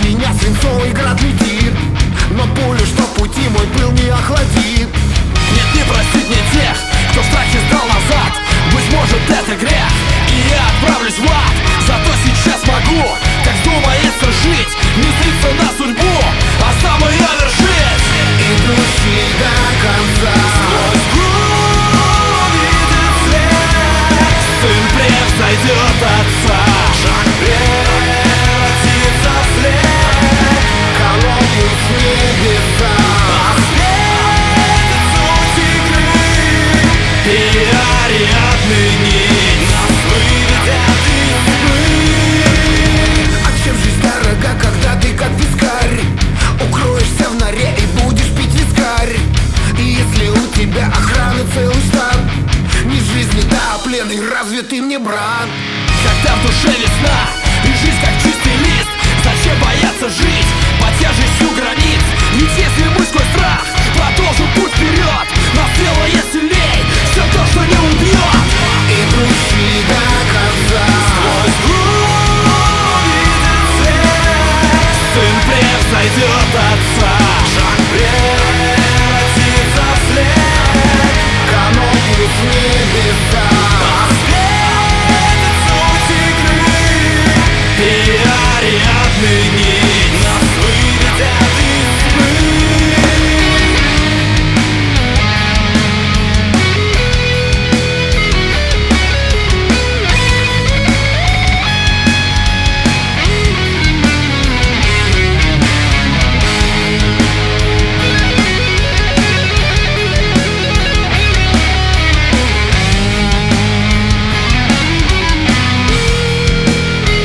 меня свинцовый град летит, но пулю, что пути мой пыл не охладит. Нет, не простить мне тех, кто в страхе сдал назад. Быть может, это грех, и я отправлюсь в ад. Зато сейчас могу, как вздумается жить, не злиться на судьбу, а сам ее вершить. Идущий до конца, Сквозь увидит свет, сын превзойдет отца. шаг превратится в след, колонну с небеса. Осветит суть игры, и Ариадны нить нас выведет из тьмы. А чем жизнь дорога, когда ты как вискарь? Укроешься в норе и будешь пить вискарь. И если у тебя охраны целый штат, не жизни, да, плен, и разве ты мне брат? Когда в душе весна и жизнь как чистый лист, зачем бояться жить под тяжестью границ? Ведь если мы сквозь страх продолжим путь вперед, нас делает сильней все то, что не убьет. Идущий до конца, Сквозь увидит свет, сын превзойдет отца. шаг превратится в след, канопу с небеса. Осветит суть игры, и Ариадны нить нас выведет из тьмы.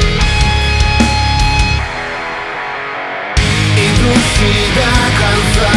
Идущий до конца,